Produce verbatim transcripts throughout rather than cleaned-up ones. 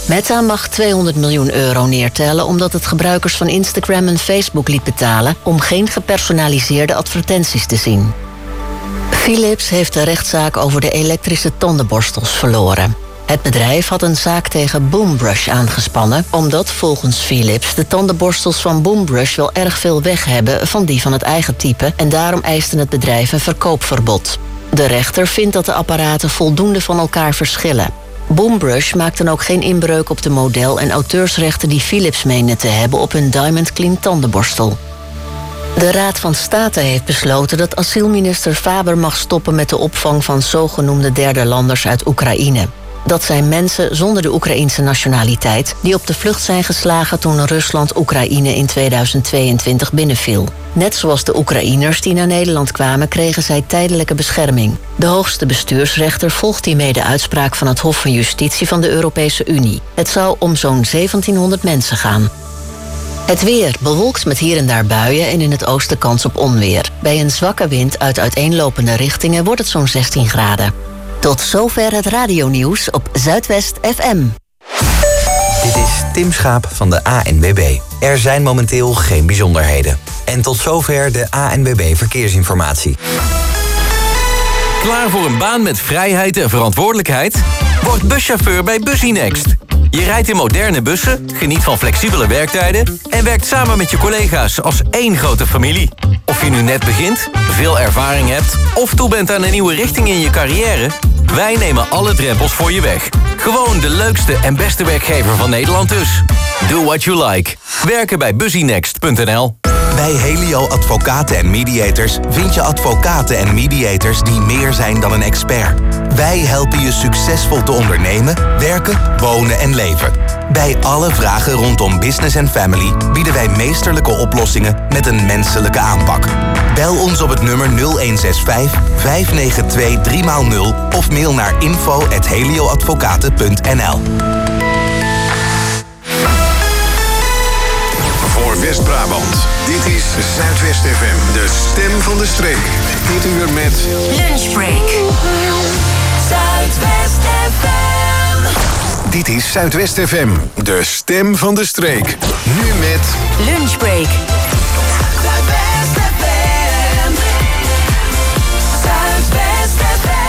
Meta mag tweehonderd miljoen euro neertellen omdat het gebruikers van Instagram en Facebook liet betalen om geen gepersonaliseerde advertenties te zien. Philips heeft de rechtszaak over de elektrische tandenborstels verloren. Het bedrijf had een zaak tegen Boombrush aangespannen, omdat volgens Philips de tandenborstels van Boombrush wel erg veel weg hebben van die van het eigen type en daarom eiste het bedrijf een verkoopverbod. De rechter vindt dat de apparaten voldoende van elkaar verschillen. Boombrush maakt dan ook geen inbreuk op de model- en auteursrechten die Philips meende te hebben op hun Diamond Clean tandenborstel. De Raad van State heeft besloten dat asielminister Faber mag stoppen met de opvang van zogenoemde derde landers uit Oekraïne. Dat zijn mensen zonder de Oekraïense nationaliteit die op de vlucht zijn geslagen toen Rusland Oekraïne in tweeduizend tweeëntwintig binnenviel. Net zoals de Oekraïners die naar Nederland kwamen, kregen zij tijdelijke bescherming. De hoogste bestuursrechter volgt hiermee de uitspraak van het Hof van Justitie van de Europese Unie. Het zou om zo'n zeventienhonderd mensen gaan. Het weer bewolkt met hier en daar buien en in het oosten kans op onweer. Bij een zwakke wind uit uiteenlopende richtingen wordt het zo'n zestien graden. Tot zover het radionieuws op Zuidwest F M. Dit is Tim Schaap van de A N W B. Er zijn momenteel geen bijzonderheden. En tot zover de A N W B Verkeersinformatie. Klaar voor een baan met vrijheid en verantwoordelijkheid? Word buschauffeur bij Busynext. Je rijdt in moderne bussen, geniet van flexibele werktijden en werkt samen met je collega's als één grote familie. Of je nu net begint, veel ervaring hebt of toe bent aan een nieuwe richting in je carrière, wij nemen alle drempels voor je weg. Gewoon de leukste en beste werkgever van Nederland dus. Do what you like. Werken bij busynext punt n l. Bij Helio Advocaten en Mediators vind je advocaten en mediators die meer zijn dan een expert. Wij helpen je succesvol te ondernemen, werken, wonen en leven. Bij alle vragen rondom business en family bieden wij meesterlijke oplossingen met een menselijke aanpak. Bel ons op het nummer nul een zes vijf, vijf negen twee, drie nul of mail naar info at helioadvocaten punt n l. Voor West-Brabant, dit is Zuidwest F M, de stem van de streek. Dit uur met Lunchbreak. Zuidwest F M. Dit is Zuidwest F M, de stem van de streek. Nu met Lunchbreak. Zuidwest F M. Zuidwest F M.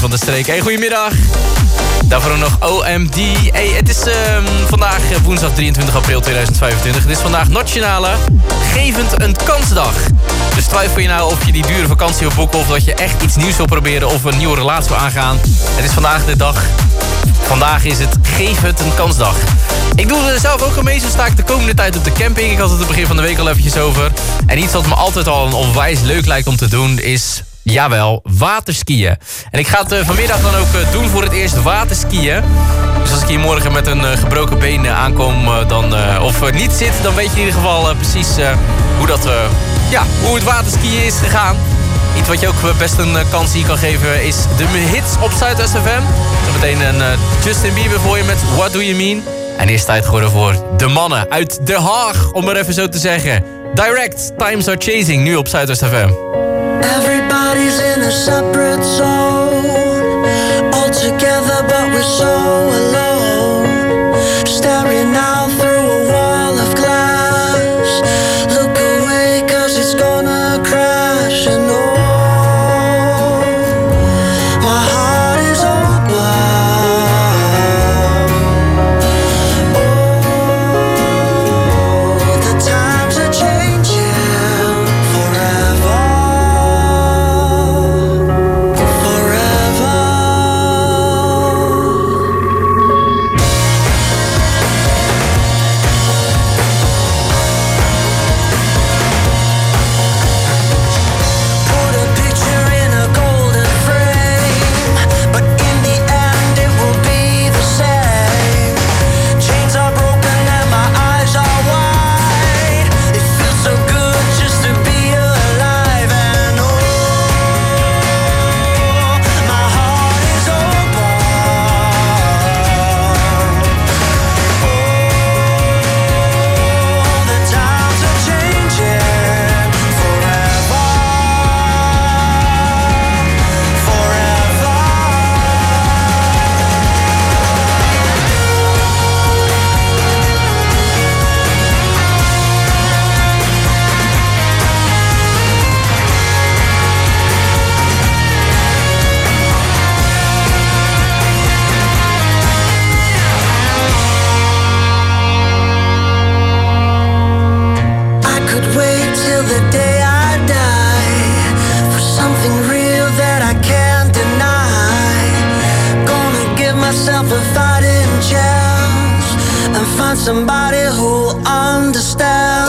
van de streek. Hey, goedemiddag. Daarvoor nog O M D. Hey, het is uh, vandaag woensdag drieëntwintig april tweeduizend vijfentwintig. Het is vandaag Nationale Gevend een Kansdag. Dus twijfel je nou of je die dure vakantie wil boeken... of dat je echt iets nieuws wil proberen of een nieuwe relatie wil aangaan. Het is vandaag de dag. Vandaag is het Gevend een Kansdag. Ik doe er zelf ook mee, zo sta ik de komende tijd op de camping. Ik had het het begin van de week al eventjes over. En iets wat me altijd al onwijs leuk lijkt om te doen is... Jawel, waterskiën. En ik ga het uh, vanmiddag dan ook uh, doen voor het eerst waterskiën. Dus als ik hier morgen met een uh, gebroken been uh, aankom uh, dan, uh, of uh, niet zit... dan weet je in ieder geval uh, precies uh, hoe, dat, uh, ja, hoe het waterskiën is gegaan. Iets wat je ook uh, best een uh, kans hier kan geven is de hits op Zuidwest F M. Dan meteen een uh, Justin Bieber voor je met What Do You Mean? En eerst tijd geworden voor de mannen uit Den Haag, om maar even zo te zeggen. Direct, Times Are Chasing, nu op Zuidwest F M. Everybody's in a separate zone, all together but we're so alone, staring out through a wall of glass. Look away 'cause it's gonna crash. And oh, my heart is open. Oh, the times are changing forever. Somebody who'll understand.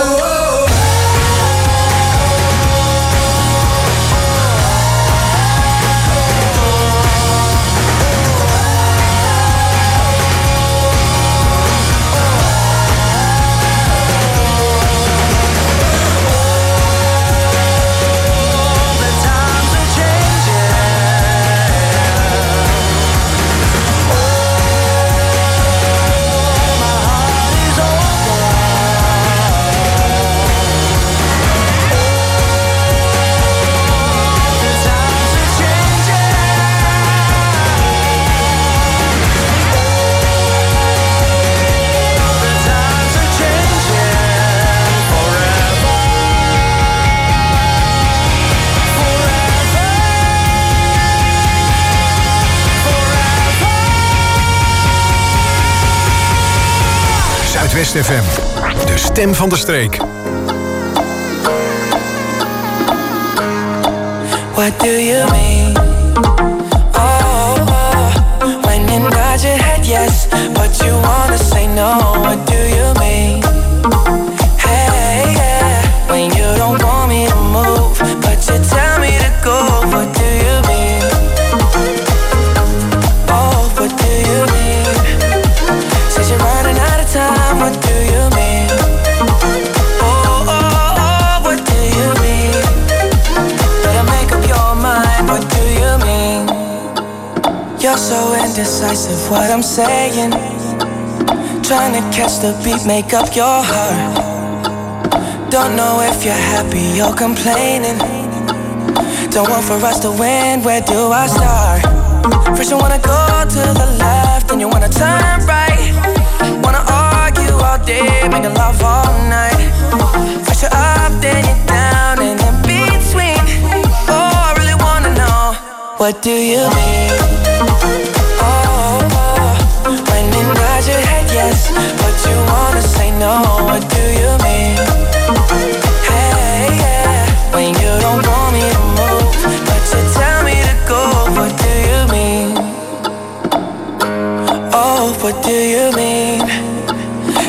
Zuidwest F M, de stem van de streek. What do you mean? Oh, oh, when you nod your head yes, but you wanna say no. What do you mean? Hey, yeah, when you don't want me to move, but you tell me to go. What do you mean? Oh, what do you mean? Says you're running out of time. What do you mean? Oh, oh, oh, what do you mean? Better make up your mind. What do you mean? You're so indecisive. What I'm saying, trying to catch the beat, make up your heart. Don't know if you're happy or complaining. Don't want for us to win. Where do I start? First you wanna go to the left, then you wanna turn right. Wanna argue all day, making love all night. First you're up, then you're down, and in between. Oh, I really wanna know, what do you mean?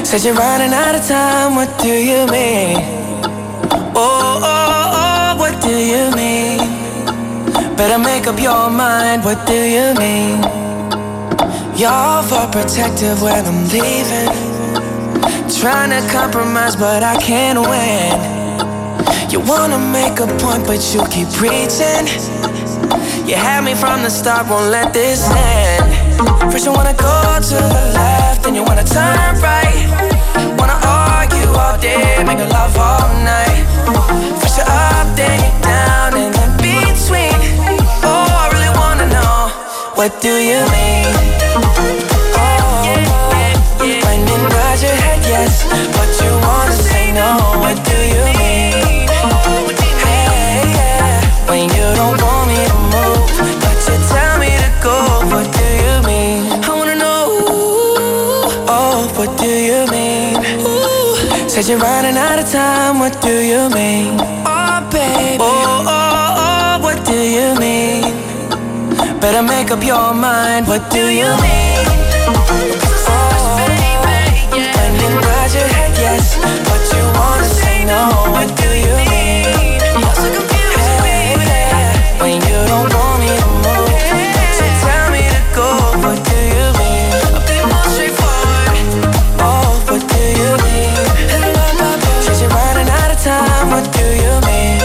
Said you're running out of time, what do you mean? Oh, oh, oh, what do you mean? Better make up your mind, what do you mean? You're overprotective when I'm leaving. Trying to compromise, but I can't win. You wanna make a point, but you keep preaching. You had me from the start, won't let this end. First you wanna go to the left, then you wanna turn right. Wanna argue all day, make love all night. First you're up, then you're down, and in between. Oh, I really wanna know, what do you mean? Oh, when you nod your head yes, but you wanna say no, what do you mean? Hey, yeah, when you don't want me to move, but you tell me to go, what do you mean? I wanna know, oh, what do you mean? Ooh, said you're running out of time, what do you mean? Oh, baby, oh, oh, oh, what do you mean? Better make up your mind, what do you mean? Oh, when you nod your head yes, but you wanna say no, what do you mean? Hey, yeah, when you don't want me to move, so tell me to go, what do you mean? A bit more straightforward. Oh, what do you mean? Said you're running out of time, what do you mean?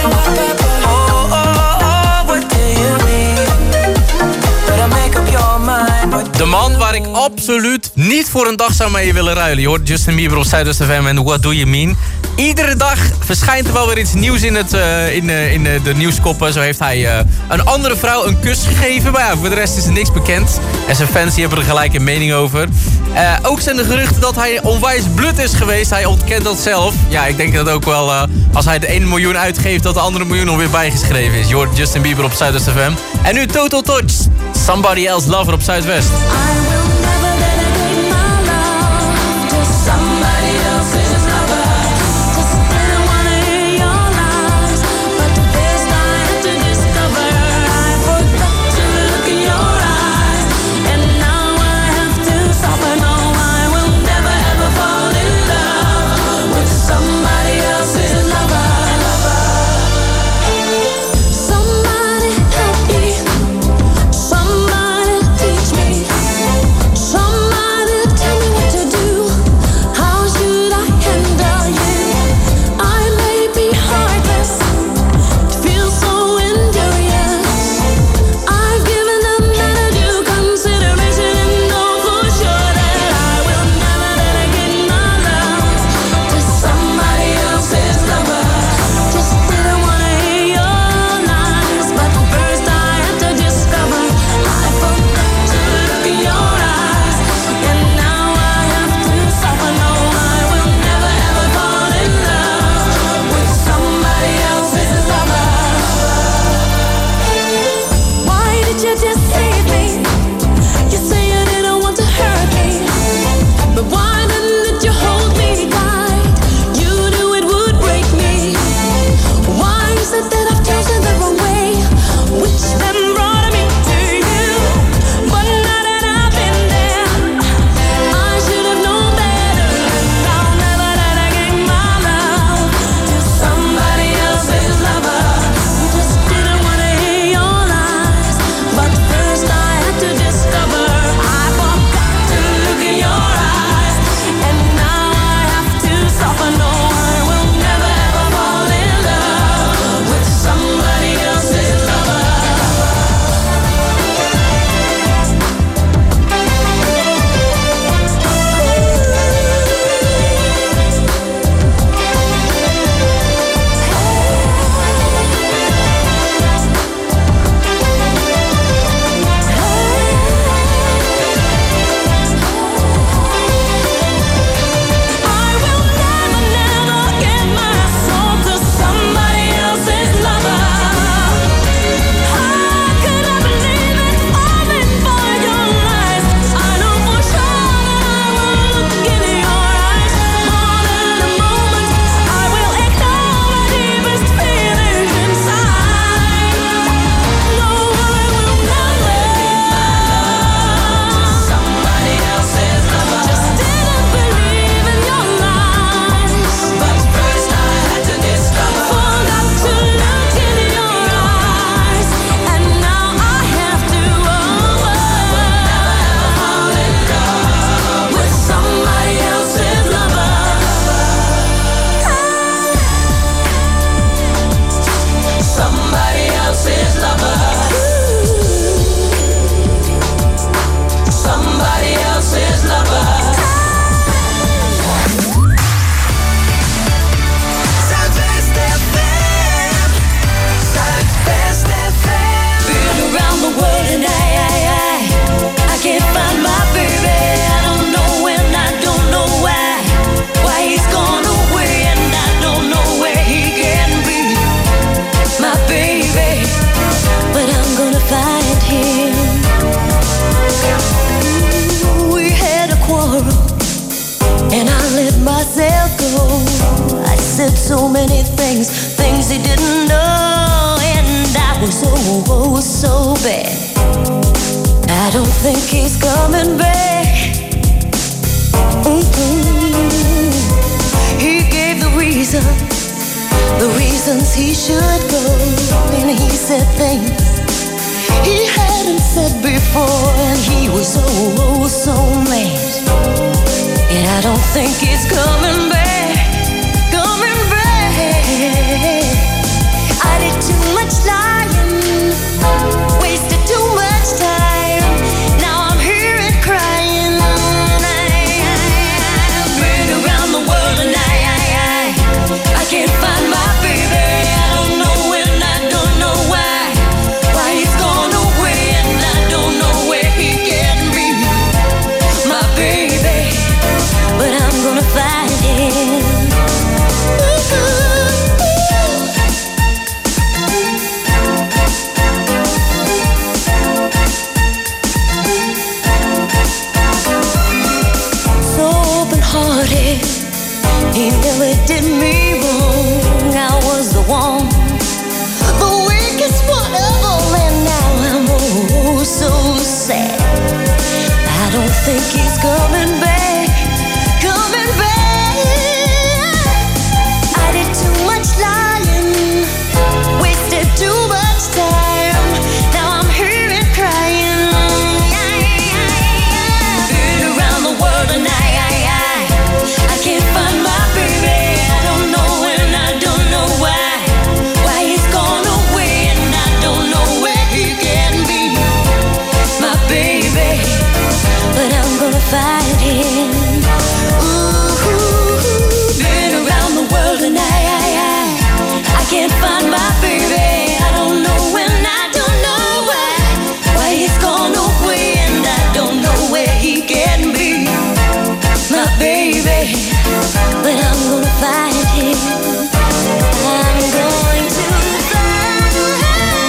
Oh, oh, oh, what do you mean? Better make up your mind, what do De man waar ik absoluut niet voor een dag zou mee willen ruilen. Je hoort Justin Bieber op Zuidoost F M en What Do You Mean. Iedere dag verschijnt er wel weer iets nieuws in, het, uh, in, uh, in uh, de nieuwskoppen. Zo heeft hij uh, een andere vrouw een kus gegeven. Maar ja, voor de rest is er niks bekend. En zijn fans die hebben er gelijk een mening over. Uh, ook zijn de geruchten dat hij onwijs blut is geweest. Hij ontkent dat zelf. Ja, ik denk dat ook wel uh, als hij de ene miljoen uitgeeft, dat de andere miljoen alweer bijgeschreven is. Je hoort Justin Bieber op Zuidoost F M. En nu Total Touch. Somebody Else Lover op Zuidwest. Somebody many things, things he didn't know, and I was oh, oh so bad. I don't think he's coming back. Mm-hmm. He gave the reason, the reasons he should go, and he said things he hadn't said before, and he was oh, oh so mad. And I don't think he's coming back, coming back. I did too much lying, wasted too much time. Now I'm here and crying. I've been around the world and I, I, I, I can't find my baby. I don't know when, I don't know why, why he's gone away, and I don't know where he can be, my baby. But I'm gonna find him. So open-hearted, he never did me wrong. I was the one, the weakest one of all, and now I'm oh so sad. I don't think he's coming back, coming back. I did too much lying, wasted too much time. Now I'm here and crying. Been around the world and I, I, I, I can't find my baby. I don't know and I don't know why, why he's gone away, and I don't know where he can be, my baby. But I'm gonna find him. Ooh, been around the world and I, I, I, I can't find my baby. I don't know and I don't know why, why he's gone away, and I don't know where he can be, my baby. But I'm gonna find him. I'm going to find him.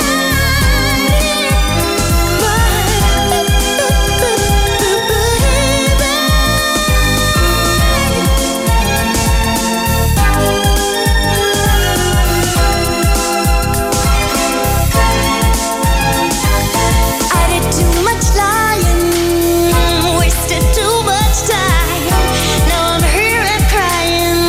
I did too much lying, wasted too much time. Now I'm here and crying.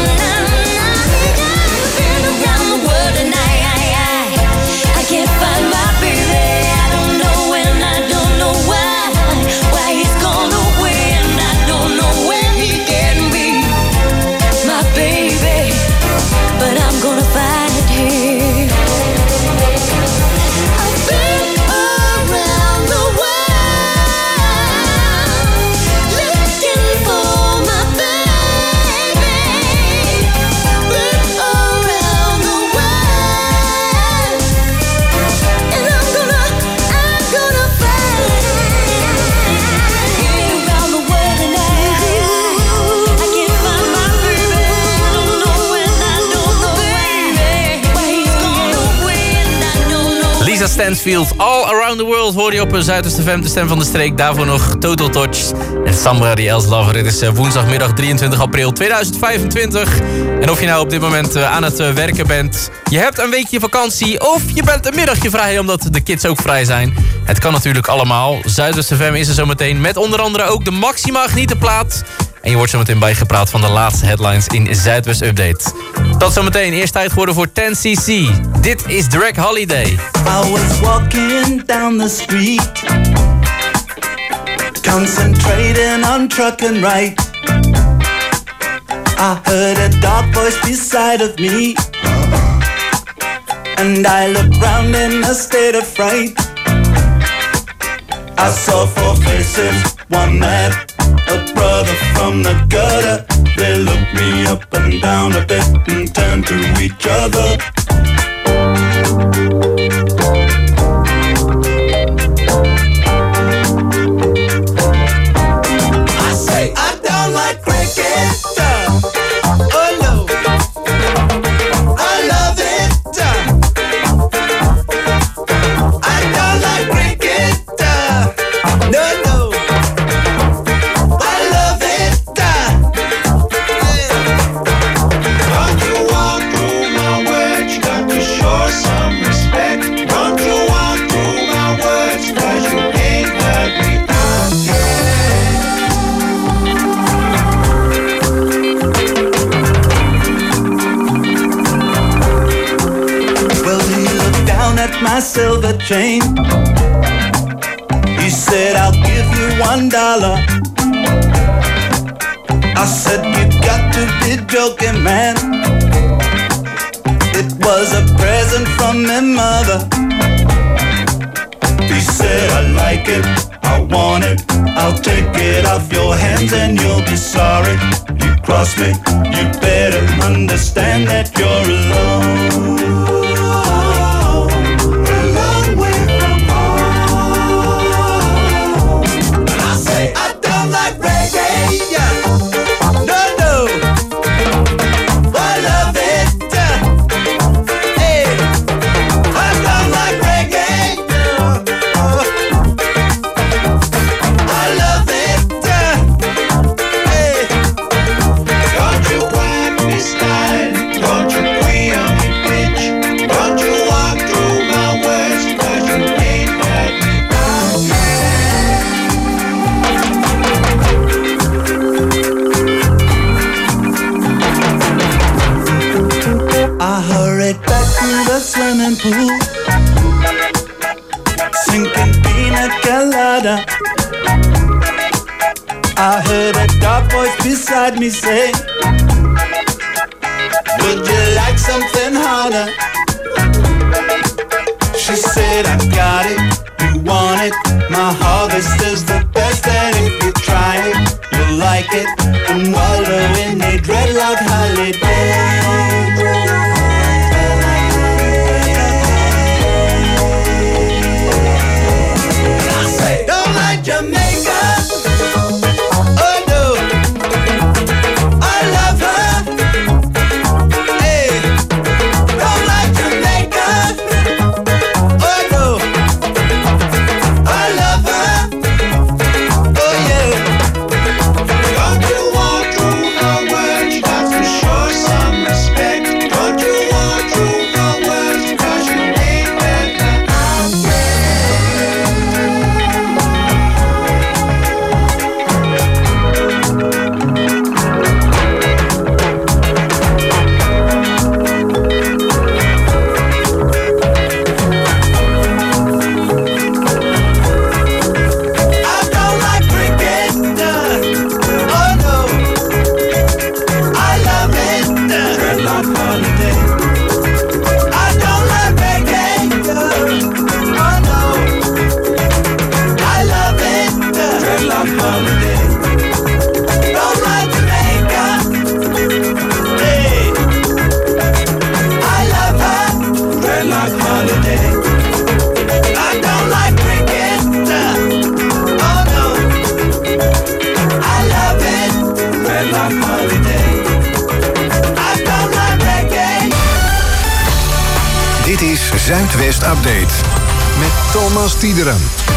Been around the world and I, I, I, I can't find my baby. I don't know and I don't know why, why he's gone away, and I don't know where he can be, my baby. But I'm gonna find him. I've been around the world, looking for my baby. Been around the world, and I'm gonna, I'm gonna find him. Been around the world and I, I can't find my baby. I don't know and I don't know why, why he's gone away, and I don't know. Lisa Stansfield, All Around the World hoor je op Zuidoost F M, de stem van de streek. Daarvoor nog Total Touch en Somebody Else Lover. Dit is eh, woensdagmiddag drieëntwintig april tweeduizend vijfentwintig. En of je nou op dit moment eh, aan het eh, werken bent, je hebt een weekje vakantie of je bent een middagje vrij omdat de kids ook vrij zijn. Het kan natuurlijk allemaal. Zuidoost F M is er zometeen met onder andere ook de Maxima Genietenplaat. En je wordt zometeen bijgepraat van de laatste headlines in Zuidwest Update. Dat zometeen. Eerst tijd geworden voor ten C C. Dit is Drag Holiday. I was walking down the street, concentrating on trucking right. I heard a dark voice beside of me, and I looked round in a state of fright. I saw four faces, one mad, a brother from the gutter. They looked me up and down a bit and turned to each other. I say I don't like cricket. Oh no, I love it. I don't like cricket. No, no, I love it. Don't you silver chain. He said, I'll give you one dollar. I said, you got to be joking, man. It was a present from my mother. He said, I like it, I want it, I'll take it off your hands and you'll be sorry. You cross me, you better understand that you're alone. A long way from home. And I say, I don't like reggae, yeah. No, no, I love it. Hey, I don't like reggae. I love it. Hey, don't you whack me style, don't you queen on me bitch, don't you walk through my words, cause you ain't let me down. I hurried back to the swimming pool, sinking pina colada. I heard a dark voice beside me say, would you like something harder? She said, I got it, you want it, my harvest is the best, and if you try it, you'll like it, and wallow in a dreadlock holiday. I say, don't like Jamaica. Oh no, I love her. Hey, don't like Jamaica. Oh no, I love her. Oh yeah. Don't you walk through her words, you got to show some respect. Don't you walk through her words, cause you ain't better out I don't like cricket. Oh no, I love it. Dreadlock holiday. I don't like reggae. Oh no, I love it. Dreadlock holiday. Don't like Jamaica. Hey, I love her. Dreadlock holiday. I don't like cricket. Oh no, I love it. Dreadlock holiday. I don't like reggae. Dit is Zuidwest Update met Thomas Tiederen.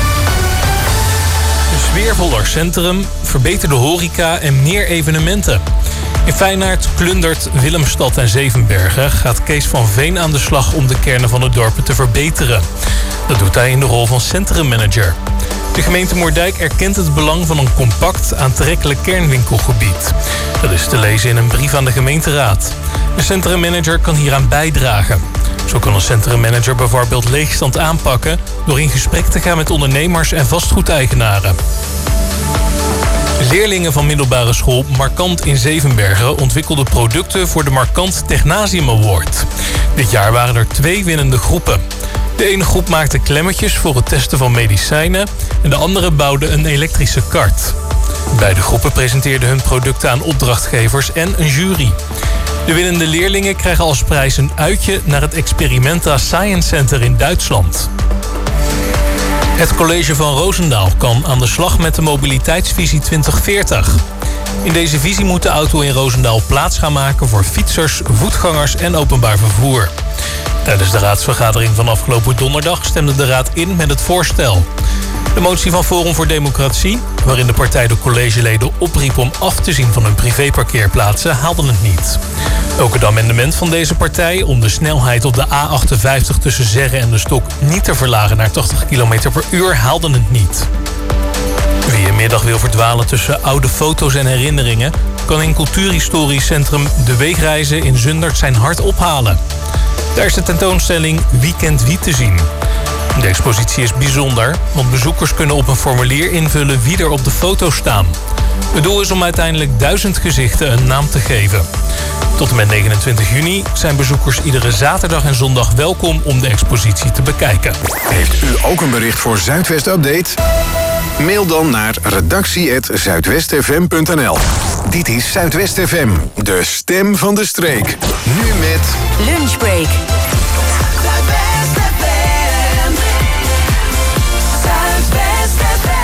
Een sfeervoller centrum, verbeterde horeca en meer evenementen. In Feyenaard, Klundert, Willemstad en Zevenbergen gaat Kees van Veen aan de slag om de kernen van de dorpen te verbeteren. Dat doet hij in de rol van centrummanager. De gemeente Moerdijk erkent het belang van een compact, aantrekkelijk kernwinkelgebied. Dat is te lezen in een brief aan de gemeenteraad. De centrummanager kan hieraan bijdragen. Zo kan een centrummanager bijvoorbeeld leegstand aanpakken door in gesprek te gaan met ondernemers en vastgoedeigenaren. Leerlingen van middelbare school Markant in Zevenbergen ontwikkelden producten voor de Markant Technasium Award. Dit jaar waren er twee winnende groepen. De ene groep maakte klemmetjes voor het testen van medicijnen en de andere bouwde een elektrische kart. Beide groepen presenteerden hun producten aan opdrachtgevers en een jury. De winnende leerlingen krijgen als prijs een uitje naar het Experimenta Science Center in Duitsland. Het college van Roosendaal kan aan de slag met de mobiliteitsvisie twintig veertig. In deze visie moet de auto in Roosendaal plaats gaan maken voor fietsers, voetgangers en openbaar vervoer. Tijdens de raadsvergadering van afgelopen donderdag stemde de raad in met het voorstel. De motie van Forum voor Democratie, waarin de partij de collegeleden opriep om af te zien van hun privéparkeerplaatsen, haalde het niet. Ook het amendement van deze partij om de snelheid op de A achtenvijftig tussen Zeggen en de Stok niet te verlagen naar tachtig kilometer per uur haalde het niet. Wie een middag wil verdwalen tussen oude foto's en herinneringen, kan in cultuurhistorisch centrum De Weegreizen in Zundert zijn hart ophalen. Daar is de tentoonstelling Wie kent wie te zien. De expositie is bijzonder, want bezoekers kunnen op een formulier invullen wie er op de foto staan. Het doel is om uiteindelijk duizend gezichten een naam te geven. Tot en met negenentwintig juni zijn bezoekers iedere zaterdag en zondag welkom om de expositie te bekijken. Heeft u ook een bericht voor Zuidwest Update? Mail dan naar redactie at zuidwestfm punt n l. Dit is Zuidwest F M, de stem van de streek. Nu met Lunchbreak. Zuidwest F M. Zuidwest F M.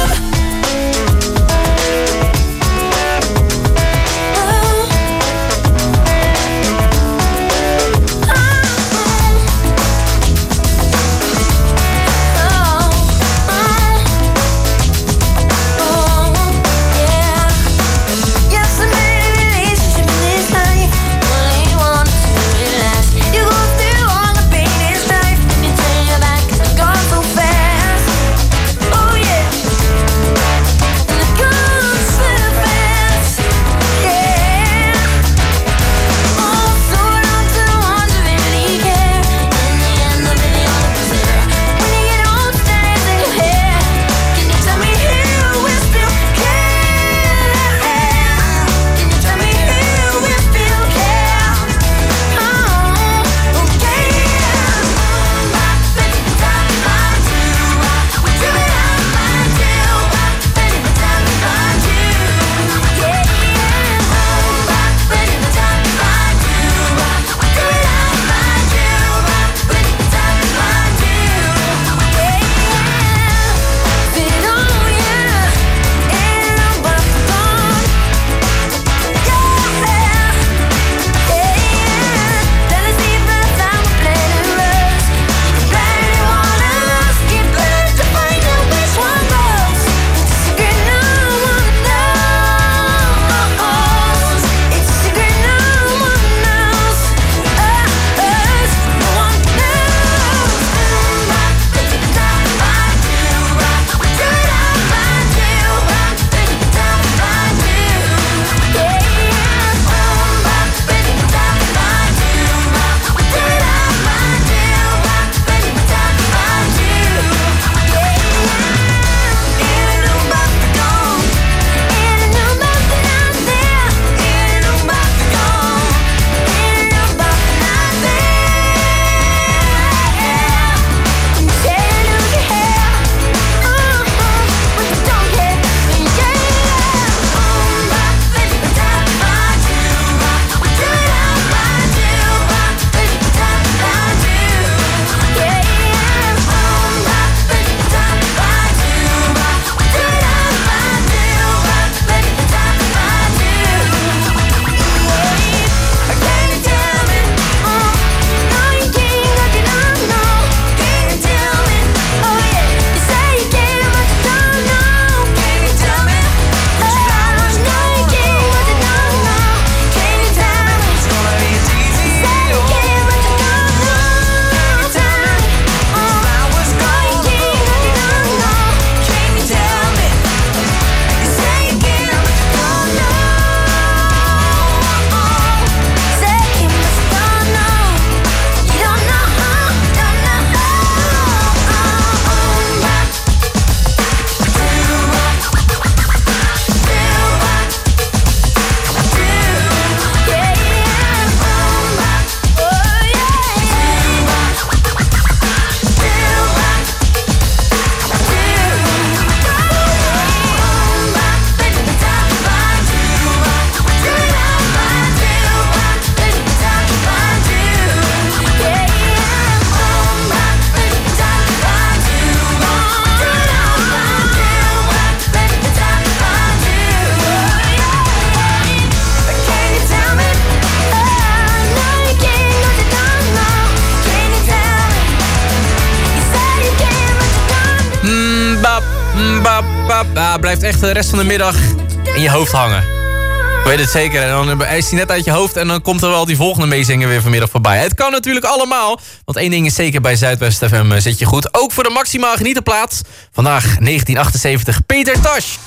Ah, blijft echt de rest van de middag in je hoofd hangen. Ik weet het zeker. En dan is hij net uit je hoofd en dan komt er wel die volgende meezingen weer vanmiddag voorbij. Het kan natuurlijk allemaal. Want één ding is zeker, bij Zuidwest F M zit je goed. Ook voor de maximaal genietenplaats. Vandaag negentien achtenzeventig, Peter Tosh.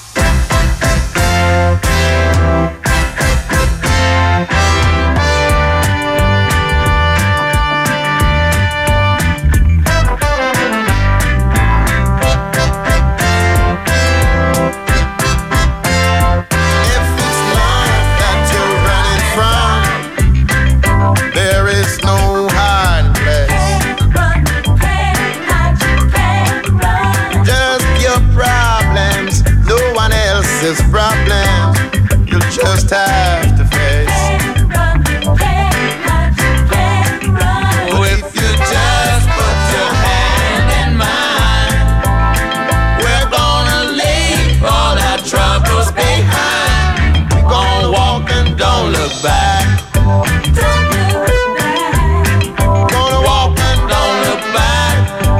this problem you'll just have to face. Oh, if you just put your hand in mine, we're gonna leave all our troubles behind. We're gonna walk and don't look back. Gonna walk and don't look back.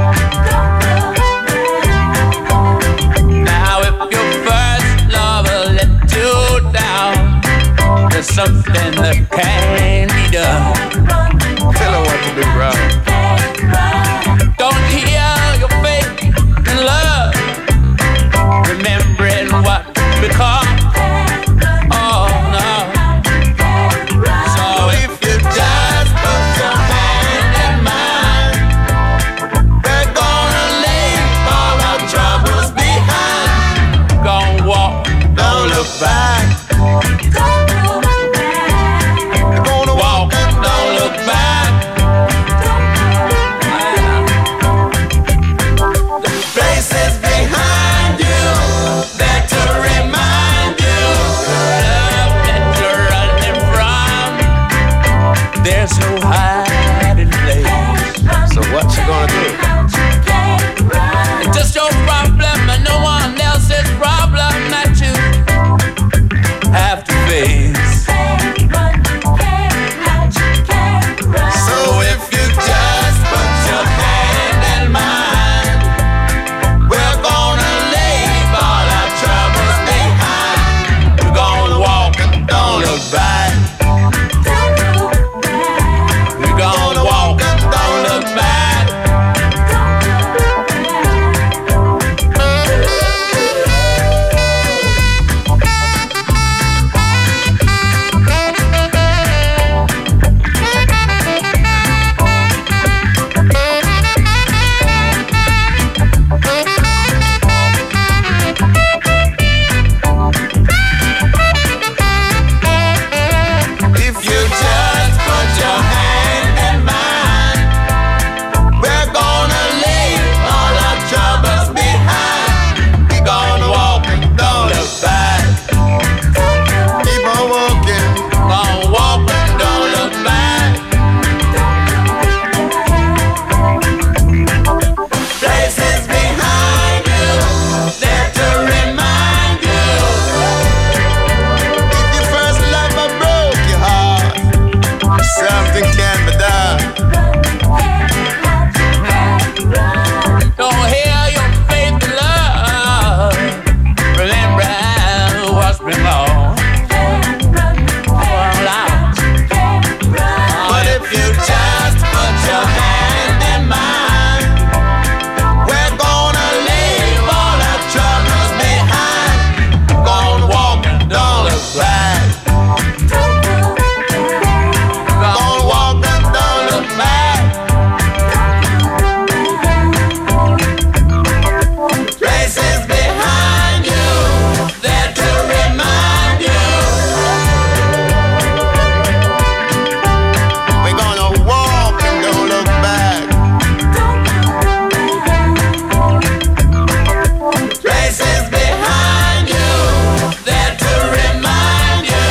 Now if your first lover let you down, there's something that can be done. Tell her what to do, bro. Don't hear your faith in love, remembering what we become. Oh no. So if you just put your hand in mine, we're gonna leave all our troubles behind. Gonna walk, don't look back. We're gonna walk and don't look back. The places behind you that to remind you love that you're running from. There's no hiding place. So what you gonna do? It's just your problem and no one else's problem that you have to face. So if you just put your hand in mine, we're gonna leave all our troubles behind. We're gonna walk and don't look back. We're gonna walk and don't look back. If you just put your hand in mine, we're gonna leave all our troubles behind. We're gonna walk and don't look back. Keep on walking, gonna walk and don't look back. Places behind you, there to remind you. If your first lover broke your heart, something can be done. Don't hear your faith in love, remember what's been lost. But if you just put your hand in mine, we're gonna leave all our troubles behind. Gonna walk and don't look back. Gonna walk and don't look back. Places behind you, there to remind you. We're gonna walk and don't look back. Places behind you, there to remind you.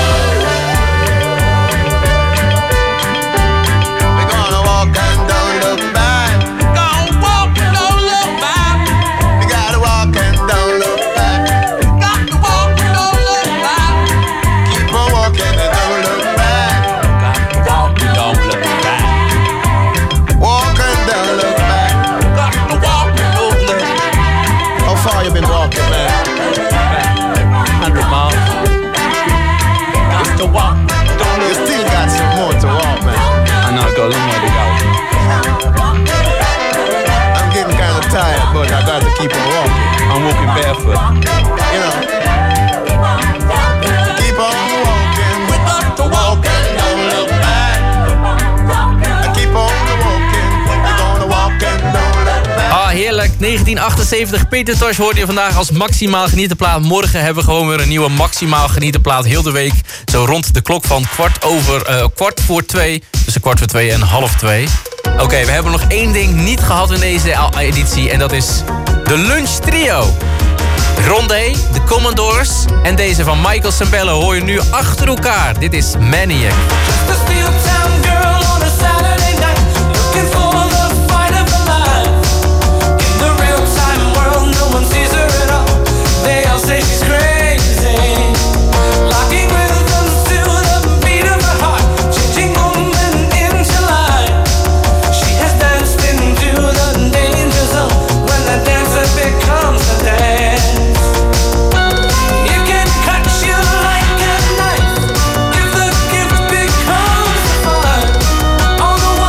We're gonna walk and don't look back. Gonna walk and don't look back. We gotta walk and don't look back. Got to walk and don't look back. Keep on walking and don't look back. Got to walk and don't look back. Walk and don't look back. Got to walk and don't look back. How far you been walking, man? Hundred miles. Just to walk. Don't look. You still got some more to walk, man. I know I got a long way to go. I'm getting kind of tired, but I got to keep on walking. I'm walking barefoot. You know. Keep on walking. We got to walk and don't look back. Keep on walking. We're gonna walk and don't look back. Ah, heerlijk. negentien achtenzeventig. Peter Tosh hoorde je vandaag als maximaal genietenplaat. Morgen hebben we gewoon weer een nieuwe maximaal genietenplaat. Heel de week. Zo rond de klok van kwart over, uh, kwart voor twee. Tussen kwart voor twee en half twee. Oké, okay, we hebben nog één ding niet gehad in deze editie. En dat is de lunch trio. Rondé, de Commodores en deze van Michael Sembello hoor je nu achter elkaar. Dit is Maniac. All the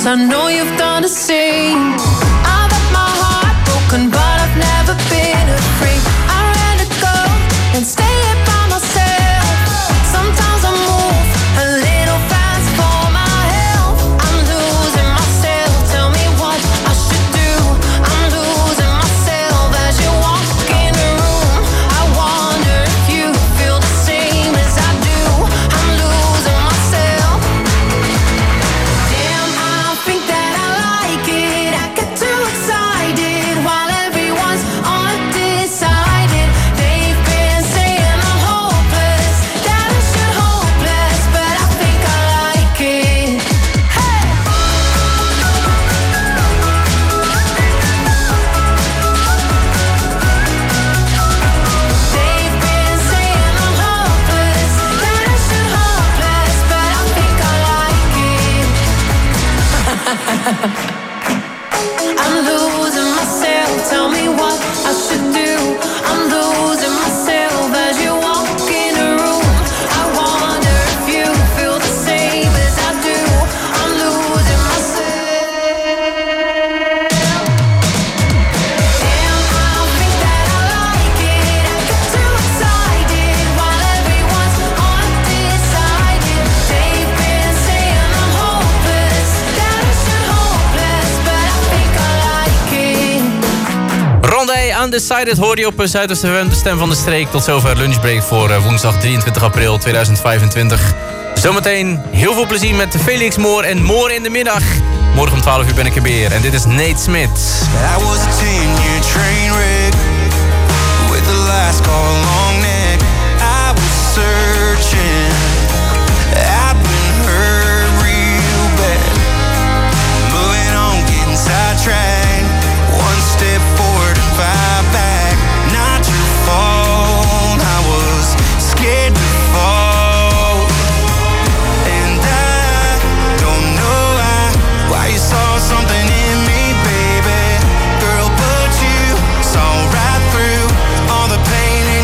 I know you've done the same. I've had my heart broken, but I've never been afraid. I'd rather go than stay here by myself. Sometimes I move a little fast for my health. I'm losing myself, tell me what I should do. I'm losing myself as you walk in the room. I wonder if you feel the same as I do. I'm losing myself. Damn, I think that I like it. I get too excited while everyone's undecided. They've been saying I'm hopeless, that I should hopeless, but I think I like it. Hey! They've been saying I'm hopeless, that I should hopeless, but I think I like it. I'm losing myself, tell me what I should do. I'm losing myself as you walk in the room. I wonder if you feel the same as I do. I'm losing myself. Damn, I think that I like it. I get too excited while everyone's undecided. They've been saying I'm hopeless, that I should hopeless, but I think I like it. Rondé Undecided hoorde je op Zuidwest F M, de stem van de streek. Tot zover lunchbreak voor uh, woensdag drieëntwintig april tweeduizend vijfentwintig. Zometeen heel veel plezier met Felix Moor en Moor in de middag. Morgen om twaalf uur ben ik er weer en dit is Nate Smith. I was a ten-year train wreck with the last call long neck. I was searching, I've been hurt real bad. Moving on, getting sidetracked. One step forward and five back. Not your fault, I was scared to fall. And I don't know why, why you saw something in me, baby. Girl, but you saw right through all the pain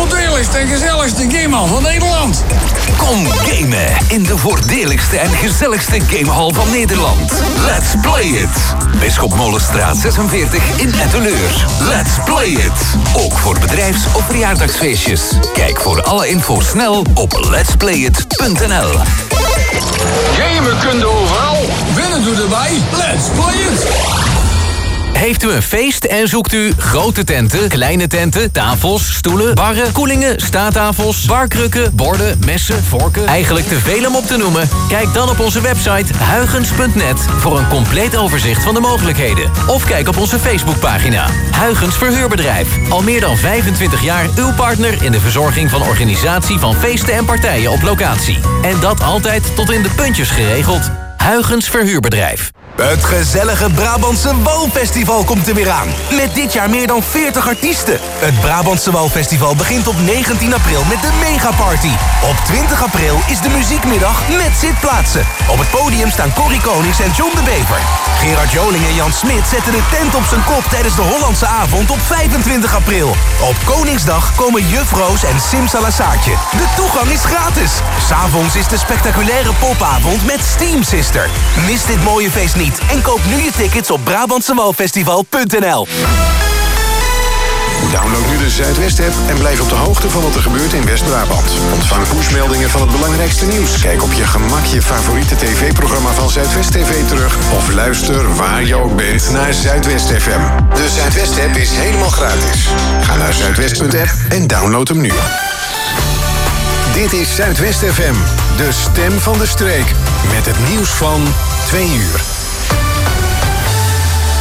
voordeligste en gezelligste gamehal van Nederland. Kom gamen in de voordeligste en gezelligste gamehal van Nederland. Let's play it. Bisschop Molenstraat zesenveertig in Etteleur. Let's play it. Ook voor bedrijfs- of verjaardagsfeestjes. Kijk voor alle info snel op letsplayit punt n l. Gamen kun je overal. Winnen doe erbij. Let's play it. Heeft u een feest en zoekt u grote tenten, kleine tenten, tafels, stoelen, barren, koelingen, staattafels, barkrukken, borden, messen, vorken? Eigenlijk te veel om op te noemen? Kijk dan op onze website huygens punt net voor een compleet overzicht van de mogelijkheden. Of kijk op onze Facebookpagina. Huygens Verhuurbedrijf. Al meer dan vijfentwintig jaar uw partner in de verzorging van organisatie van feesten en partijen op locatie. En dat altijd tot in de puntjes geregeld. Huygens Verhuurbedrijf. Het gezellige Brabantse Walfestival komt er weer aan. Met dit jaar meer dan veertig artiesten. Het Brabantse Walfestival begint op negentien april met de Megaparty. Op twintig april is de muziekmiddag met zitplaatsen. Op het podium staan Corrie Konings en John de Bever. Gerard Joling en Jan Smit zetten de tent op zijn kop tijdens de Hollandse avond op vijfentwintig april. Op Koningsdag komen Juf Roos en Simsalasaartje. De toegang is gratis. 'S Avonds is de spectaculaire popavond met Steam Sister. Mis dit mooie feest niet. En koop nu je tickets op Brabantsewalfestival punt n l. Download nu de Zuidwest-app en blijf op de hoogte van wat er gebeurt in West-Brabant. Ontvang pushmeldingen van het belangrijkste nieuws. Kijk op je gemak je favoriete tv-programma van Zuidwest T V terug. Of luister waar je ook bent naar Zuidwest F M. De Zuidwest-app is helemaal gratis. Ga naar zuidwest punt app en download hem nu. Dit is Zuidwest F M, de stem van de streek. Met het nieuws van twee uur.